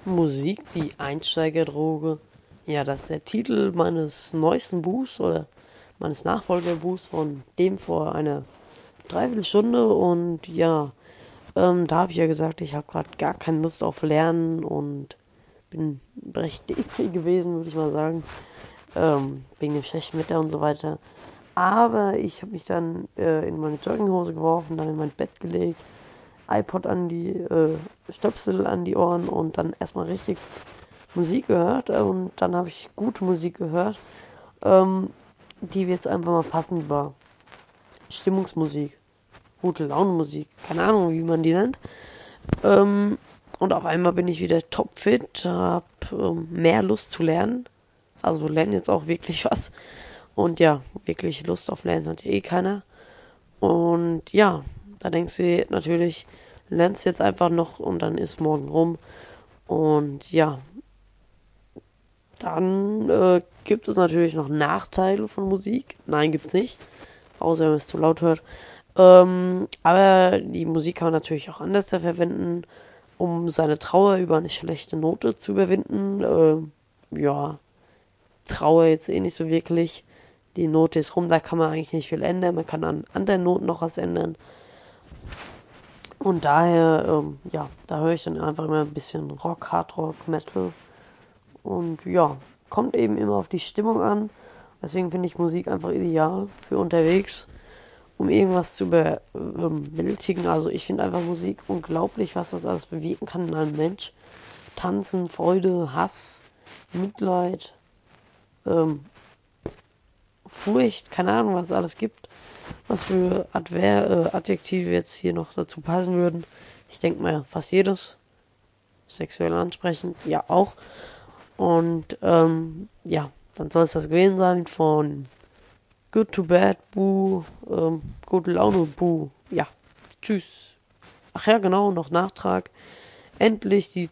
Musik, die Einsteigerdroge. Ja, das ist der Titel meines neuesten Buchs oder meines Nachfolgerbuchs von dem vor einer Dreiviertelstunde. Und ja, da habe ich ja gesagt, ich habe gerade gar keine Lust auf Lernen und bin recht depri gewesen, würde ich mal sagen, wegen dem schlechten Wetter und so weiter. Aber ich habe mich dann in meine Jogginghose geworfen, dann in mein Bett gelegt, iPod an die Stöpsel an die Ohren und dann erstmal richtig Musik gehört und dann habe ich gute Musik gehört, ähm, die jetzt einfach mal passend war. Stimmungsmusik, gute Laune-Musik, keine Ahnung, wie man die nennt. Ähm, und auf einmal bin ich wieder topfit, habe mehr Lust zu lernen. Also lernen jetzt auch wirklich was. Und ja, wirklich Lust auf Lernen hat ja eh keiner. Und ja, da denkst du natürlich, lernst jetzt einfach noch und dann ist morgen rum. Und ja, dann gibt es natürlich noch Nachteile von Musik. Nein, gibt's nicht. Außer wenn man es zu laut hört. Aber die Musik kann man natürlich auch anders verwenden, um seine Trauer über eine schlechte Note zu überwinden. Ja, Trauer jetzt eh nicht so wirklich. Die Note ist rum, da kann man eigentlich nicht viel ändern. Man kann an anderen Noten noch was ändern. Und daher, ja, da höre ich dann einfach immer ein bisschen Rock, Hardrock, Metal. Und ja, kommt eben immer auf die Stimmung an. Deswegen finde ich Musik einfach ideal für unterwegs, um irgendwas zu bewältigen. Also ich finde einfach Musik unglaublich, was das alles bewegen kann in einem Mensch. Tanzen, Freude, Hass, Mitleid, ähm, Furcht, keine Ahnung, was es alles gibt. Was für Adjektive jetzt hier noch dazu passen würden. Ich denke mal fast jedes. Sexuell ansprechend, ja auch. Und ja, dann soll es das gewesen sein von Good to Bad, Boo, gute Laune, Boo. Ja, tschüss. Ach ja, genau, noch Nachtrag. Endlich die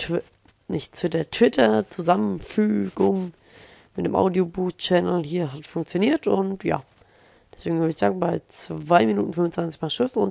Twitter-Zusammenfügung mit dem Audioboot-Channel hier hat funktioniert und ja, deswegen würde ich sagen, bei 2 Minuten 25 mal Schiff und